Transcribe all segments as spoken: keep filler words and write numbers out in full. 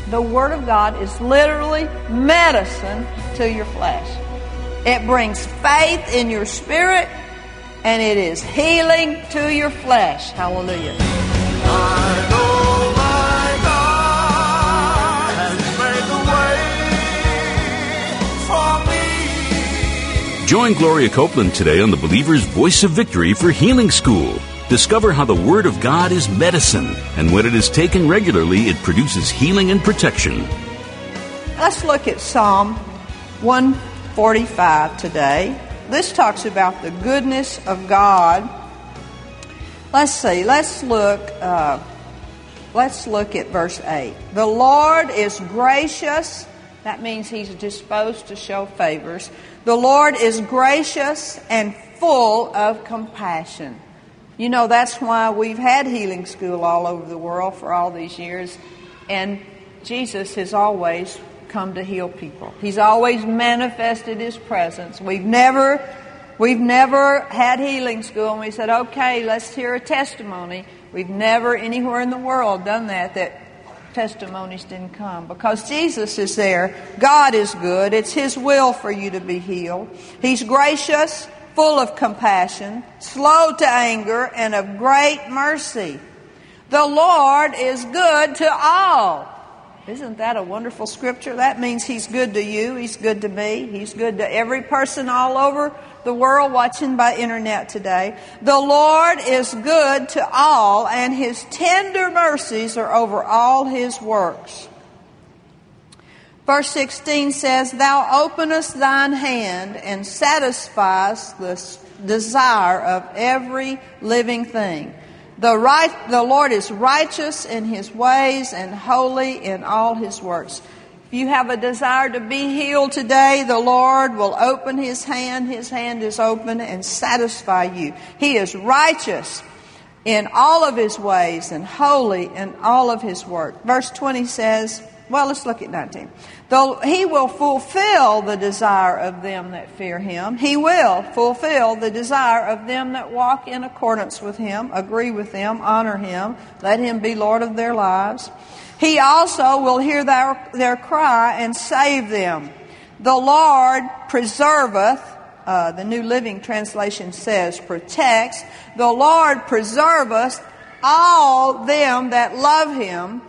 The Word of God is literally medicine to your flesh. It brings faith in your spirit, and it is healing to your flesh. Hallelujah. I know my God has made the way for me. Join Gloria Copeland today on the Believer's Voice of Victory for Healing School. Discover how the Word of God is medicine, and when it is taken regularly, it produces healing and protection. Let's look at Psalm one forty-five today. This talks about the goodness of God. Let's see. Let's look. Uh, let's look at verse eight. The Lord is gracious. That means He's disposed to show favors. The Lord is gracious and full of compassion. You know, that's why we've had healing school all over the world for all these years. And Jesus has always come to heal people. He's always manifested His presence. We've never, we've never had healing school and we said, okay, let's hear a testimony. We've never anywhere in the world done that, that testimonies didn't come. Because Jesus is there. God is good. It's His will for you to be healed. He's gracious, full of compassion, slow to anger, and of great mercy. The Lord is good to all. Isn't that a wonderful scripture? That means He's good to you. He's good to me. He's good to every person all over the world watching by internet today. The Lord is good to all, and His tender mercies are over all His works. Verse sixteen says, Thou openest thine hand and satisfiest the desire of every living thing. The right, the Lord is righteous in His ways and holy in all His works. If you have a desire to be healed today, the Lord will open His hand. His hand is open and satisfy you. He is righteous in all of His ways and holy in all of His work. Verse twenty says, well, let's look at nineteen. Though He will fulfill the desire of them that fear Him. He will fulfill the desire of them that walk in accordance with Him, agree with Him, honor Him. Let Him be Lord of their lives. He also will hear their, their cry and save them. The Lord preserveth, uh, the New Living Translation says protects. The Lord preserveth all them that love Him,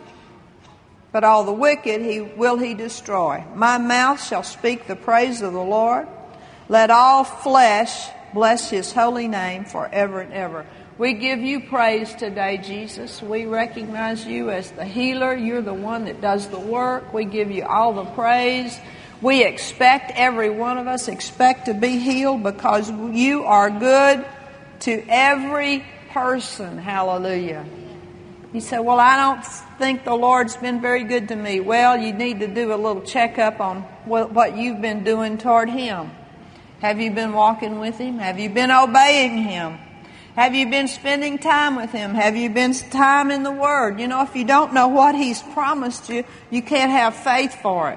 but all the wicked he will He destroy. My mouth shall speak the praise of the Lord. Let all flesh bless His holy name forever and ever. We give You praise today, Jesus. We recognize You as the healer. You're the one that does the work. We give You all the praise. We expect, every one of us expect to be healed because You are good to every person. Hallelujah. You say, well, I don't think the Lord's been very good to me. Well, you need to do a little checkup on what, what you've been doing toward Him. Have you been walking with Him? Have you been obeying Him? Have you been spending time with Him? Have you been time in the Word? You know, if you don't know what He's promised you, you can't have faith for it.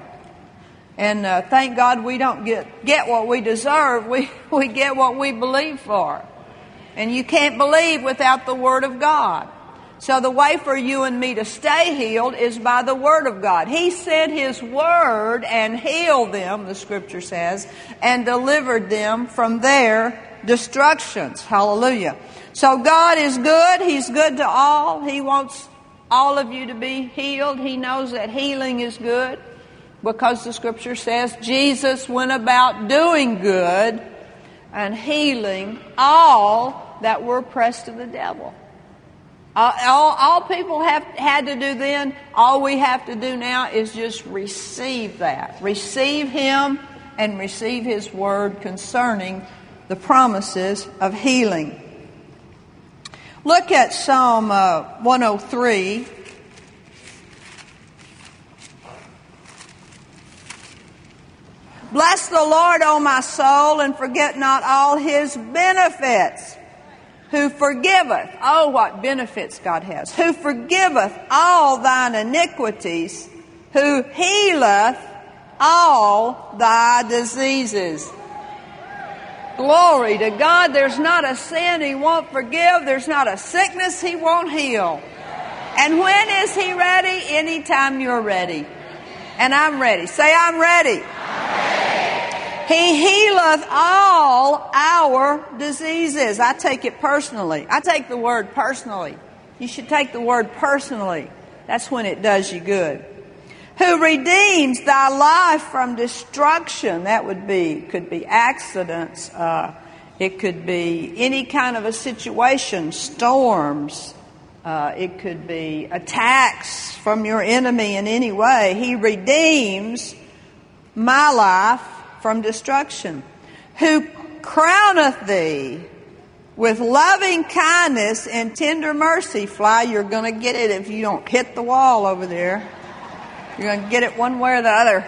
And uh, thank God we don't get, get what we deserve. We, we get what we believe for. And you can't believe without the Word of God. So the way for you and me to stay healed is by the Word of God. He sent His Word and healed them, the Scripture says, and delivered them from their destructions. Hallelujah. So God is good. He's good to all. He wants all of you to be healed. He knows that healing is good because the Scripture says Jesus went about doing good and healing all that were oppressed of the devil. All, all, all people have had to do then, all we have to do now is just receive that. Receive Him and receive His Word concerning the promises of healing. Look at Psalm uh, one oh three. Bless the Lord, O my soul, and forget not all His benefits. Who forgiveth, oh what benefits God has, who forgiveth all thine iniquities, who healeth all thy diseases. Glory to God. There's not a sin He won't forgive. There's not a sickness He won't heal. And when is He ready? Anytime you're ready. And I'm ready. Say, I'm ready. He healeth all our diseases. I take it personally. I take the word personally. You should take the word personally. That's when it does you good. Who redeems thy life from destruction. That would be, could be accidents. Uh, it could be any kind of a situation, storms. Uh, it could be attacks from your enemy in any way. He redeems my life from destruction. Who crowneth thee with loving kindness and tender mercy. Fly, you're going to get it if you don't hit the wall over there. You're going to get it one way or the other.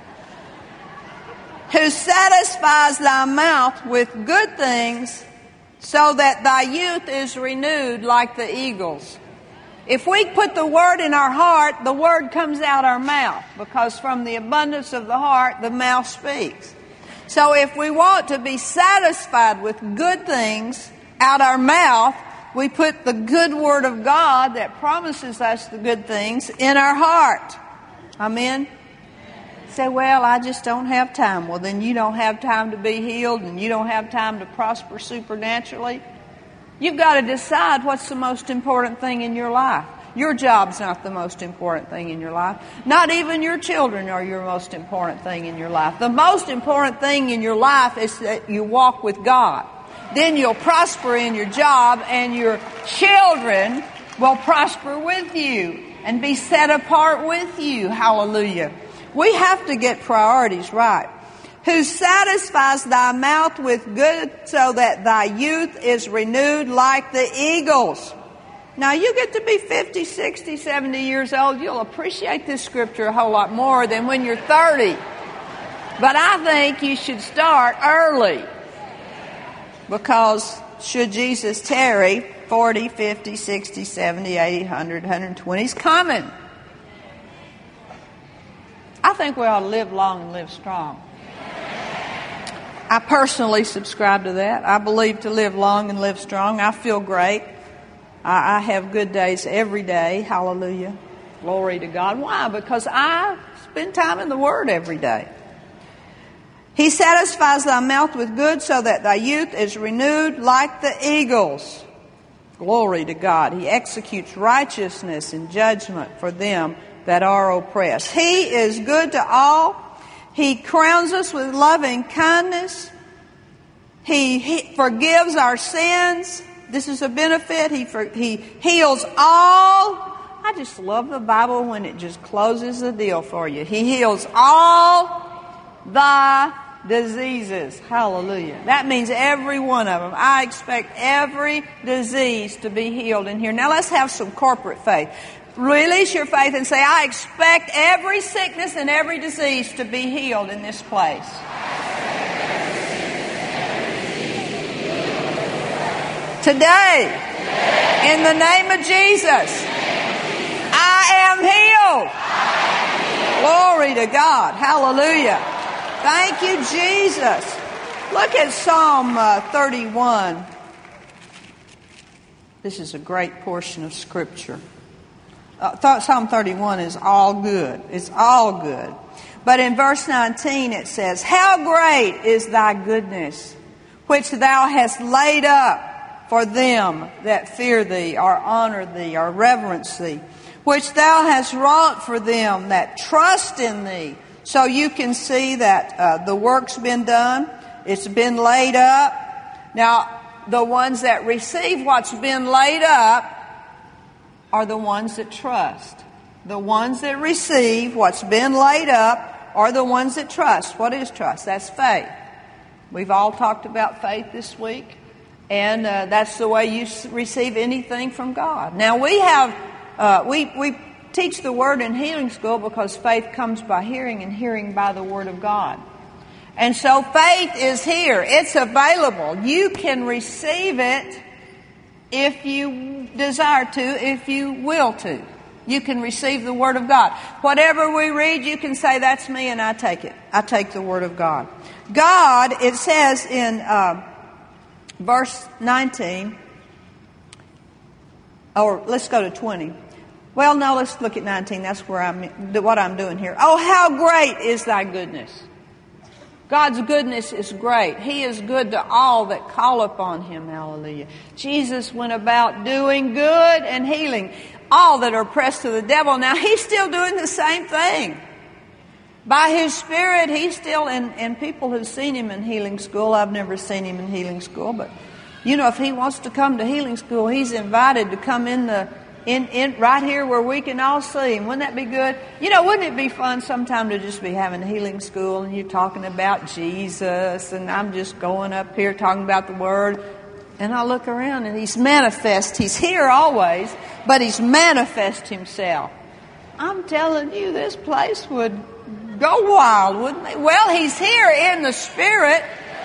Who satisfies thy mouth with good things, so that thy youth is renewed like the eagles. If we put the word in our heart, the word comes out our mouth, because from the abundance of the heart, the mouth speaks. So if we want to be satisfied with good things out our mouth, we put the good word of God that promises us the good things in our heart. Amen? Say, well, I just don't have time. Well, then you don't have time to be healed, and you don't have time to prosper supernaturally. You've got to decide what's the most important thing in your life. Your job's not the most important thing in your life. Not even your children are your most important thing in your life. The most important thing in your life is that you walk with God. Then you'll prosper in your job, and your children will prosper with you and be set apart with you. Hallelujah. We have to get priorities right. Who satisfies thy mouth with good, so that thy youth is renewed like the eagles. Now you get to be fifty, sixty, seventy years old, you'll appreciate this scripture a whole lot more than when you're thirty. But I think you should start early. Because should Jesus tarry, forty, fifty, sixty, seventy, eighty, one hundred, one hundred twenty is coming. I think we ought to live long and live strong. I personally subscribe to that. I believe to live long and live strong. I feel great. I, I have good days every day. Hallelujah. Glory to God. Why? Because I spend time in the Word every day. He satisfies thy mouth with good, so that thy youth is renewed like the eagles. Glory to God. He executes righteousness and judgment for them that are oppressed. He is good to all. He crowns us with loving kindness. He, he forgives our sins. This is a benefit. He, for, he heals all. I just love the Bible when it just closes the deal for you. He heals all thy diseases. Hallelujah. That means every one of them. I expect every disease to be healed in here. Now let's have some corporate faith. Release your faith and say, I expect every sickness and every disease to be healed in this place. Today, in the name of Jesus, I am healed. Glory to God. Hallelujah. Thank you, Jesus. Look at Psalm uh, thirty-one. This is a great portion of Scripture. Uh, Psalm thirty-one is all good. It's all good. But in verse nineteen it says, how great is thy goodness, which thou hast laid up for them that fear thee, or honor thee, or reverence thee, which thou hast wrought for them that trust in thee. So you can see that uh, the work's been done. It's been laid up. Now, the ones that receive what's been laid up are the ones that trust. The ones that receive what's been laid up are the ones that trust. What is trust? That's faith. We've all talked about faith this week, and uh, that's the way you receive anything from God. Now we have, uh, we we teach the Word in healing school because faith comes by hearing, and hearing by the Word of God. And so faith is here. It's available. You can receive it if you desire to, if you will to. You can receive the Word of God. Whatever we read, you can say, that's me, and I take it. I take the Word of God. God, it says in uh, verse nineteen, or let's go to twenty. Well, no, let's look at nineteen. That's where I'm, what I'm doing here. Oh, how great is thy goodness. God's goodness is great. He is good to all that call upon him. Hallelujah. Jesus went about doing good and healing all that are oppressed of the devil. Now, he's still doing the same thing. By his Spirit, he's still, and, and people have seen him in healing school. I've never seen him in healing school, but, you know, if he wants to come to healing school, he's invited to come in the In, in right here where we can all see him. Wouldn't that be good? You know, wouldn't it be fun sometime to just be having healing school and you're talking about Jesus and I'm just going up here talking about the Word and I look around and he's manifest. He's here always, but he's manifest himself. I'm telling you, this place would go wild, wouldn't it? Well, he's here in the Spirit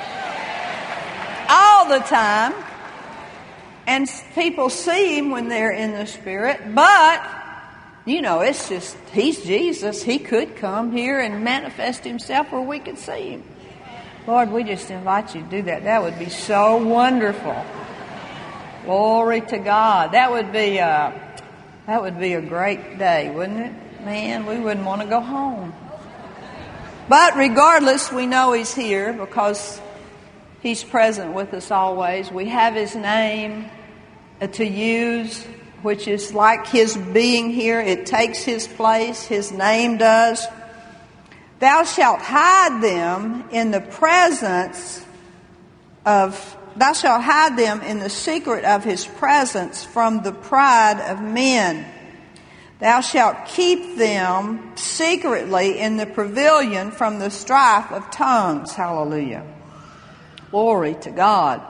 all the time. And people see him when they're in the Spirit, but, you know, it's just, he's Jesus. He could come here and manifest himself where we could see him. Lord, we just invite you to do that. That would be so wonderful. Glory to God. That would be a, that would be a great day, wouldn't it? Man, we wouldn't want to go home. But regardless, we know he's here because he's present with us always. We have his name to use, which is like his being here. It takes his place. His name does. Thou shalt hide them in the presence of, thou shalt hide them in the secret of his presence from the pride of men. Thou shalt keep them secretly in the pavilion from the strife of tongues. Hallelujah. Glory to God.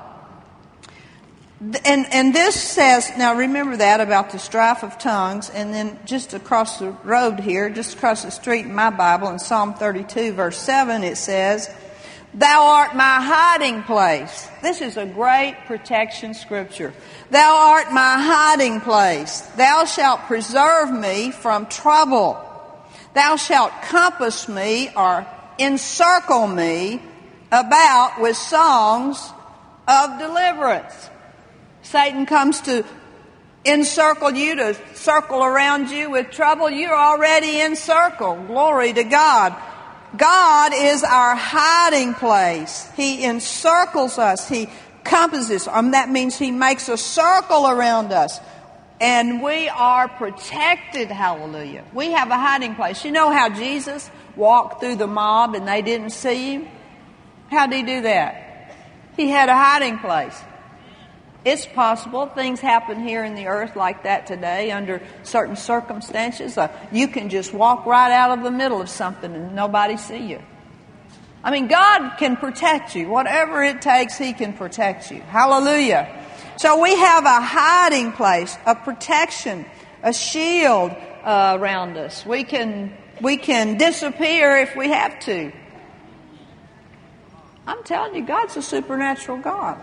And and this says, now remember that about the strife of tongues, and then just across the road here, just across the street in my Bible, in Psalm thirty-two, verse seven, it says, Thou art my hiding place. This is a great protection scripture. Thou art my hiding place. Thou shalt preserve me from trouble. Thou shalt compass me or encircle me about with songs of deliverance. Satan comes to encircle you, to circle around you with trouble. You're already encircled. Glory to God. God is our hiding place. He encircles us. He compasses. Um, that means he makes a circle around us. And we are protected. Hallelujah. We have a hiding place. You know how Jesus walked through the mob and they didn't see him? How did he do that? He had a hiding place. It's possible. Things happen here in the earth like that today under certain circumstances. Uh, you can just walk right out of the middle of something and nobody see you. I mean, God can protect you. Whatever it takes, he can protect you. Hallelujah. So we have a hiding place, a protection, a shield uh, around us. We can, we can disappear if we have to. I'm telling you, God's a supernatural God.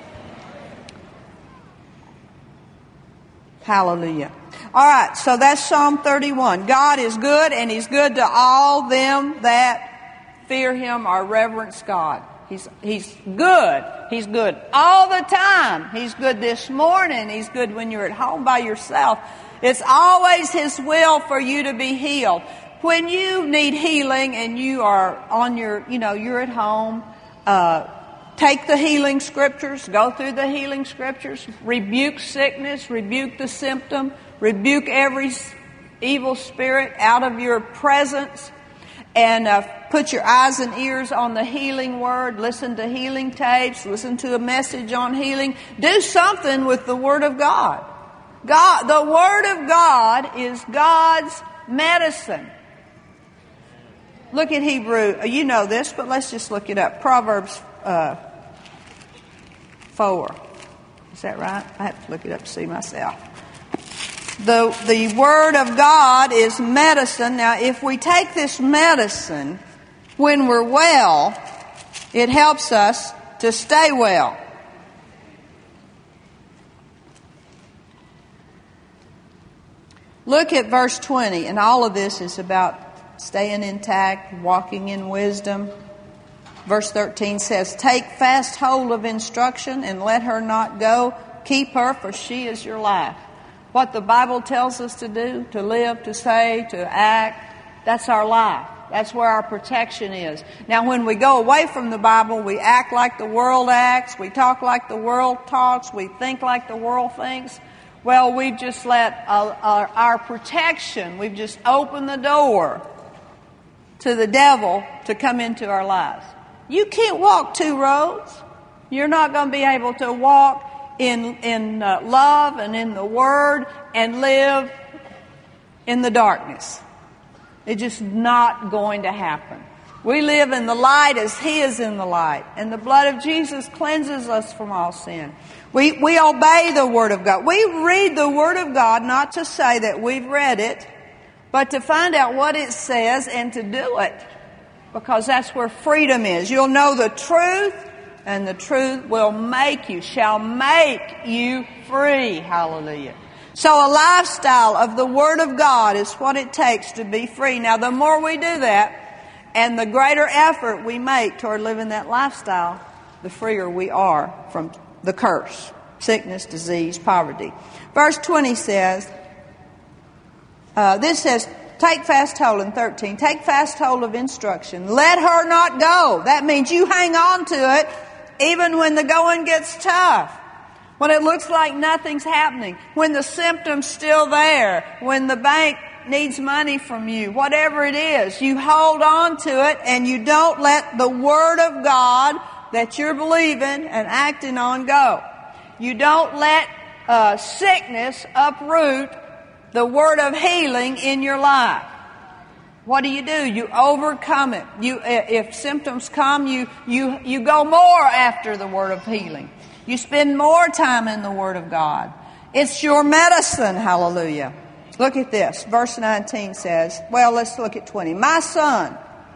Hallelujah. All right, so that's Psalm thirty-one. God is good, and he's good to all them that fear him or reverence God. He's, he's good. He's good all the time. He's good this morning. He's good when you're at home by yourself. It's always his will for you to be healed. When you need healing and you are on your, you know, you're at home, uh, take the healing scriptures, go through the healing scriptures, rebuke sickness, rebuke the symptom, rebuke every evil spirit out of your presence, and uh, put your eyes and ears on the healing word, listen to healing tapes, listen to a message on healing. Do something with the Word of God. God, the Word of God is God's medicine. Look at Hebrew. You know this, but let's just look it up. Proverbs uh, four. Is that right? I have to look it up to see myself. The, the Word of God is medicine. Now, if we take this medicine when we're well, it helps us to stay well. Look at verse twenty, and all of this is about staying intact, walking in wisdom. Verse thirteen says, Take fast hold of instruction and let her not go. Keep her, for she is your life. what the Bible tells us to do, to live, to say, to act, that's our life. That's where our protection is. Now, when we go away from the Bible, we act like the world acts, we talk like the world talks, we think like the world thinks. Well, we've just let uh, our, our protection, we've just opened the door to the devil to come into our lives. You can't walk two roads. You're not going to be able to walk in, in uh, love and in the Word and live in the darkness. It's just not going to happen. We live in the light as He is in the light. And the blood of Jesus cleanses us from all sin. We, we obey the Word of God. We read the Word of God not to say that we've read it, but to find out what it says and to do it. Because that's where freedom is. You'll know the truth, and the truth will make you, shall make you free. Hallelujah. So a lifestyle of the Word of God is what it takes to be free. Now, the more we do that, and the greater effort we make toward living that lifestyle, the freer we are from the curse, sickness, disease, poverty. Verse twenty says, uh, this says, take fast hold in thirteen. Take fast hold of instruction. Let her not go. That means you hang on to it even when the going gets tough. When it looks like nothing's happening. When the symptom's still there. When the bank needs money from you. Whatever it is, you hold on to it and you don't let the Word of God that you're believing and acting on go. You don't let uh, sickness uproot the word of healing in your life. What do you do? You overcome it. You, if symptoms come, you, you, you go more after the word of healing. You spend more time in the Word of God. It's your medicine. Hallelujah. Look at this. Verse nineteen says, well, let's look at twenty. My son,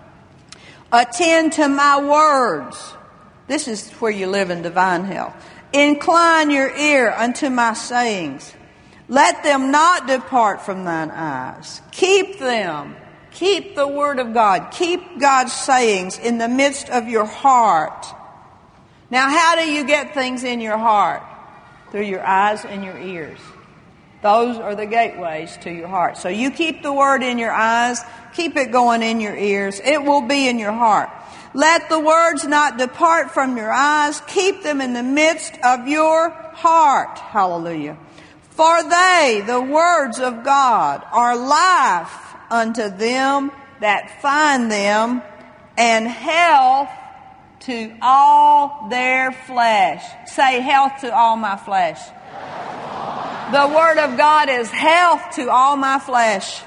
attend to my words. This is where you live in divine health. Incline your ear unto my sayings. Let them not depart from thine eyes. Keep them. Keep the Word of God. Keep God's sayings in the midst of your heart. Now, how do you get things in your heart? Through your eyes and your ears. Those are the gateways to your heart. So you keep the Word in your eyes. Keep it going in your ears. It will be in your heart. Let the words not depart from your eyes. Keep them in the midst of your heart. Hallelujah. For they, the words of God, are life unto them that find them, and health to all their flesh. Say, health to all my flesh. The Word of God is health to all my flesh.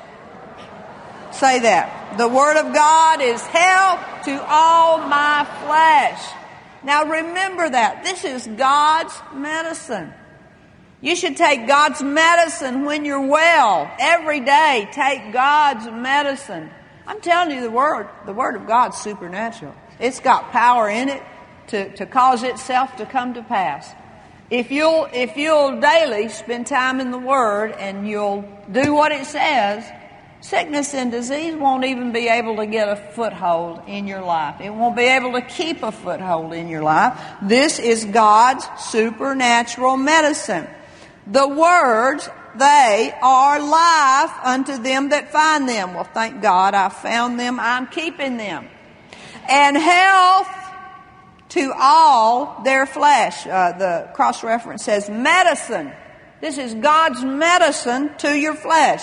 Say that. The Word of God is health to all my flesh. Now remember that. This is God's medicine. You should take God's medicine when you're well. Every day, take God's medicine. I'm telling you, the Word, the Word of God's supernatural. It's got power in it to, to cause itself to come to pass. If you'll, if you'll daily spend time in the Word and you'll do what it says, sickness and disease won't even be able to get a foothold in your life. It won't be able to keep a foothold in your life. This is God's supernatural medicine. The words, they are life unto them that find them. Well, thank God I found them. I'm keeping them. And health to all their flesh. Uh, the cross-reference says medicine. This is God's medicine to your flesh.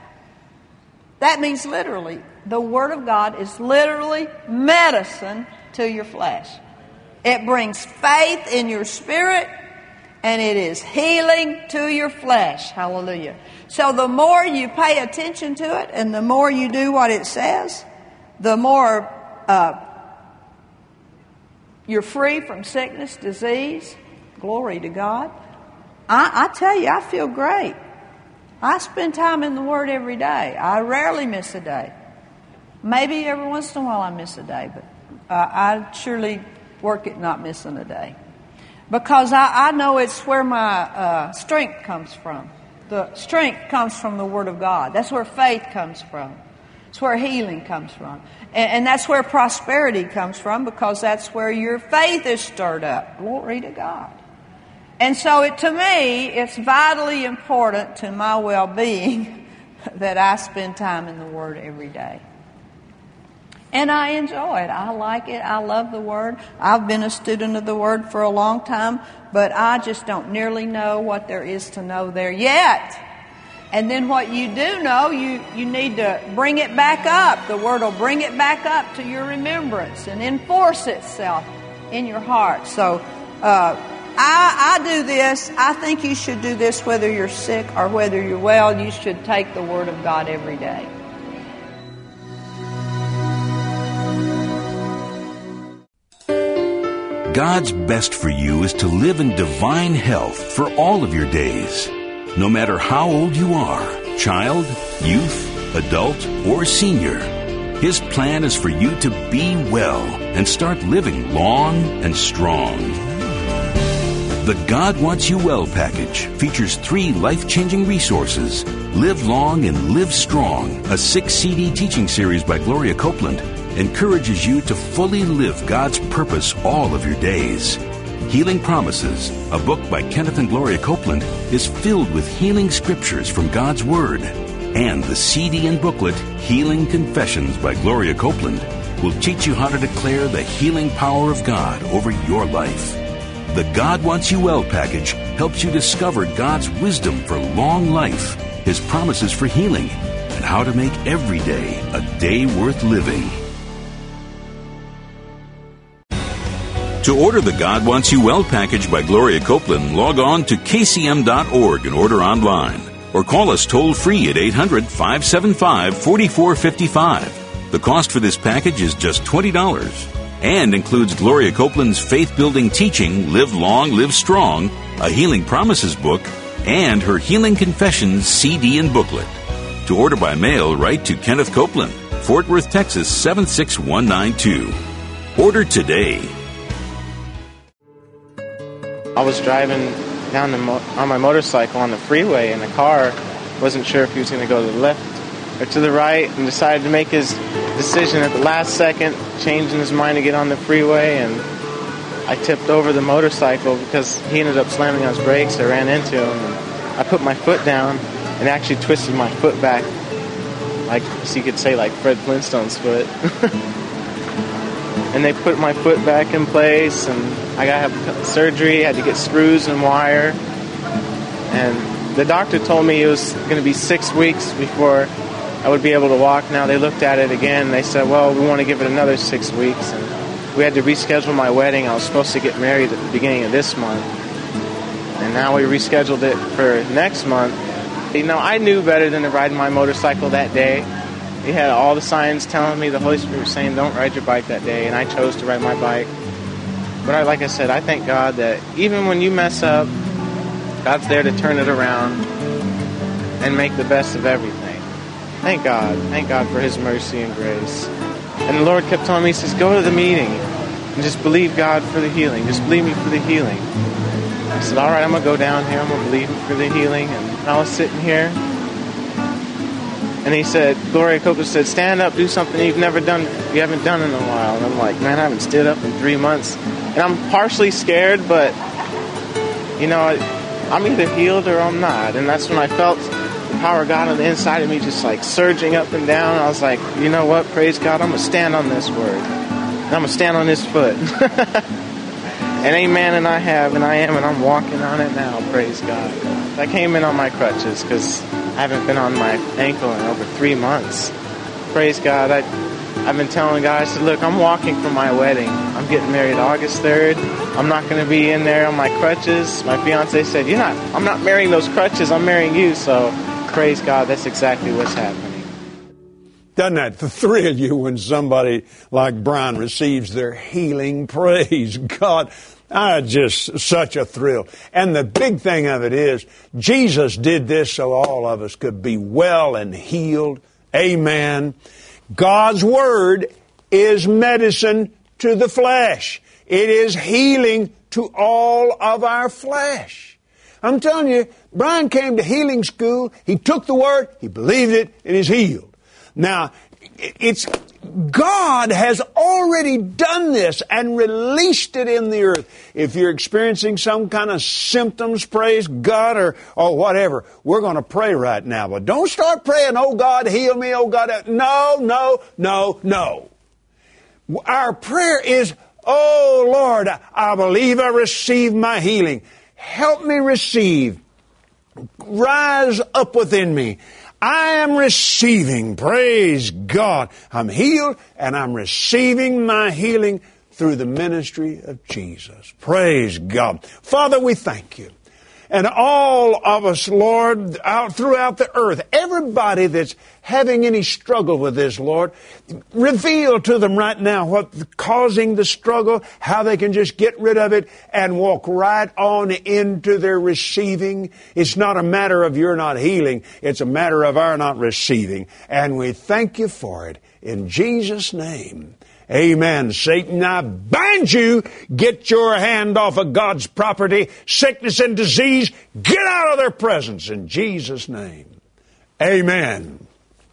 That means literally, the Word of God is literally medicine to your flesh. It brings faith in your spirit, and it is healing to your flesh. Hallelujah. So the more you pay attention to it, and the more you do what it says, the more uh, you're free from sickness, disease. Glory to God. I, I tell you, I feel great. I spend time in the Word every day. I rarely miss a day. Maybe every once in a while I miss a day, but uh, I surely work at not missing a day. Because I, I know it's where my uh, strength comes from. The strength comes from the Word of God. That's where faith comes from. It's where healing comes from. And, and that's where prosperity comes from, because that's where your faith is stirred up. Glory to God. And so it, to me, it's vitally important to my well-being that I spend time in the Word every day. And I enjoy it. I like it. I love the Word. I've been a student of the Word for a long time, but I just don't nearly know what there is to know there yet. And then what you do know, you, you need to bring it back up. The Word will bring it back up to your remembrance and enforce itself in your heart. So uh, I, I do this. I think you should do this whether you're sick or whether you're well. You should take the Word of God every day. God's best for you is to live in divine health for all of your days. No matter how old you are, child, youth, adult, or senior, His plan is for you to be well and start living long and strong. The God Wants You Well package features three life-changing resources. Live Long and Live Strong, a six-C D teaching series by Gloria Copeland, encourages you to fully live God's purpose all of your days. Healing Promises, a book by Kenneth and Gloria Copeland, is filled with healing scriptures from God's Word. And the C D and booklet, Healing Confessions by Gloria Copeland, will teach you how to declare the healing power of God over your life. The God Wants You Well package helps you discover God's wisdom for long life, His promises for healing, and how to make every day a day worth living. To order the God Wants You Well package by Gloria Copeland, log on to k c m dot org and order online. Or call us toll-free at eight hundred, five seven five, four four five five. The cost for this package is just twenty dollars and includes Gloria Copeland's faith-building teaching, Live Long, Live Strong, a Healing Promises book, and her Healing Confessions C D and booklet. To order by mail, write to Kenneth Copeland, Fort Worth, Texas seven six one nine two. Order today. I was driving down the mo- on my motorcycle on the freeway, and the car wasn't sure if he was going to go to the left or to the right, and decided to make his decision at the last second, changing his mind to get on the freeway, and I tipped over the motorcycle because he ended up slamming on his brakes. I ran into him, and I put my foot down and actually twisted my foot back, like, so you could say, like Fred Flintstone's foot. And they put my foot back in place, and I got to have surgery, had to get screws and wire. And the doctor told me it was going to be six weeks before I would be able to walk. Now they looked at it again, and they said, well, we want to give it another six weeks. And we had to reschedule my wedding. I was supposed to get married at the beginning of this month. And now we rescheduled it for next month. You know, I knew better than to ride my motorcycle that day. He had all the signs telling me, the Holy Spirit was saying, don't ride your bike that day, and I chose to ride my bike. But I, like I said, I thank God that even when you mess up, God's there to turn it around and make the best of everything. Thank God. Thank God for His mercy and grace. And the Lord kept telling me, He says, go to the meeting and just believe God for the healing. Just believe me for the healing. I said, all right, I'm going to go down here. I'm going to believe Him for the healing. And I was sitting here, and he said, Gloria Copeland said, stand up, do something you've never done, you haven't done in a while. And I'm like, man, I haven't stood up in three months. And I'm partially scared, but, you know, I'm either healed or I'm not. And that's when I felt the power of God on the inside of me just like surging up and down. I was like, you know what, praise God, I'm going to stand on this word. And I'm going to stand on His foot. And amen, and I have, and I am, and I'm walking on it now, praise God. I came in on my crutches because I haven't been on my ankle in over three months. Praise God. I, I've been telling God, I said, look, I'm walking for my wedding. I'm getting married August third. I'm not going to be in there on my crutches. My fiance said, you're not, I'm not marrying those crutches. I'm marrying you. So praise God, that's exactly what's happening. Doesn't that thrill you when somebody like Brian receives their healing? Praise God. Ah, just such a thrill. And the big thing of it is, Jesus did this so all of us could be well and healed. Amen. God's Word is medicine to the flesh. It is healing to all of our flesh. I'm telling you, Brian came to healing school, he took the Word, he believed it, and he's healed. Now, it's God has already done this and released it in the earth. If you're experiencing some kind of symptoms, praise God, or, or whatever, we're going to pray right now. But don't start praying, oh God, heal me, oh God. No, no, no, no. Our prayer is, oh Lord, I believe I receive my healing. Help me receive. Rise up within me. I am receiving, praise God. I'm healed and I'm receiving my healing through the ministry of Jesus. Praise God. Father, we thank you. And all of us, Lord, out throughout the earth, everybody that's having any struggle with this, Lord, reveal to them right now what's causing the struggle, how they can just get rid of it and walk right on into their receiving. It's not a matter of you're not healing. It's a matter of our not receiving. And we thank you for it in Jesus' name. Amen. Satan, I bind you. Get your hand off of God's property. Sickness and disease, get out of their presence in Jesus' name. Amen.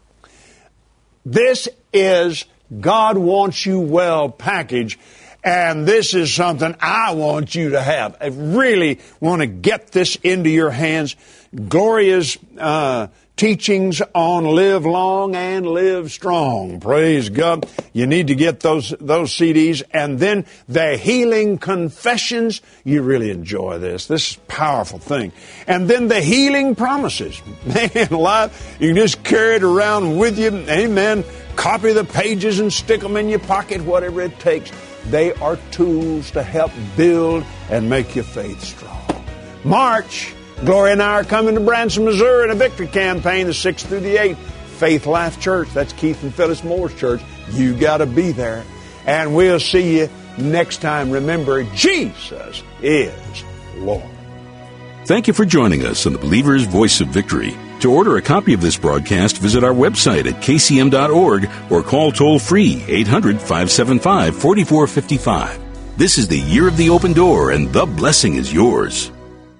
This is God Wants You Well package, and this is something I want you to have. I really want to get this into your hands. Gloria's uh, teachings on live long and live strong. Praise God. You need to get those those C Ds. And then the healing confessions. You really enjoy this. This is a powerful thing. And then the healing promises. Man alive, you can just carry it around with you. Amen. Copy the pages and stick them in your pocket, whatever it takes. They are tools to help build and make your faith strong. March. Gloria and I are coming to Branson, Missouri in a victory campaign the sixth through the eighth. Faith Life Church. That's Keith and Phyllis Moore's church. You got to be there. And we'll see you next time. Remember, Jesus is Lord. Thank you for joining us on the Believer's Voice of Victory. To order a copy of this broadcast, visit our website at k c m dot org or call toll-free eight hundred, five seven five, four four five five. This is the year of the open door, and the blessing is yours.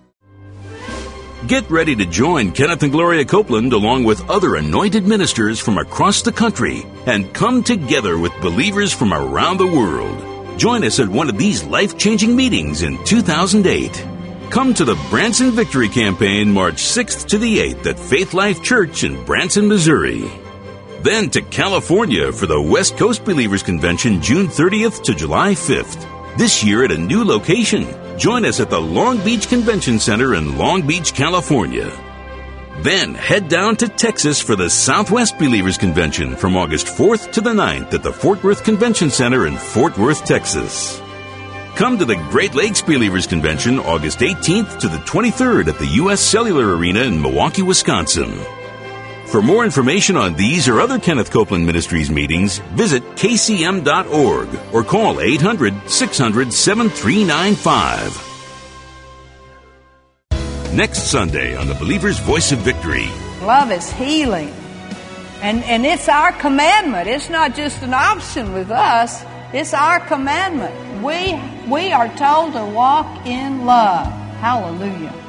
Get ready to join Kenneth and Gloria Copeland along with other anointed ministers from across the country and come together with believers from around the world. Join us at one of these life-changing meetings in two thousand eight. Come to the Branson Victory Campaign March sixth to the eighth at Faith Life Church in Branson, Missouri. Then to California for the West Coast Believers Convention June thirtieth to July fifth. This year at a new location. Join us at the Long Beach Convention Center in Long Beach, California. Then head down to Texas for the Southwest Believers Convention from August fourth to the ninth at the Fort Worth Convention Center in Fort Worth, Texas. Come to the Great Lakes Believers Convention August eighteenth to the twenty-third at the U S Cellular Arena in Milwaukee, Wisconsin. For more information on these or other Kenneth Copeland Ministries meetings, visit k c m dot org or call eight hundred, six hundred, seven three nine five. Next Sunday on the Believer's Voice of Victory. Love is healing. And, and it's our commandment. It's not just an option with us. It's our commandment. We, we are told to walk in love. Hallelujah.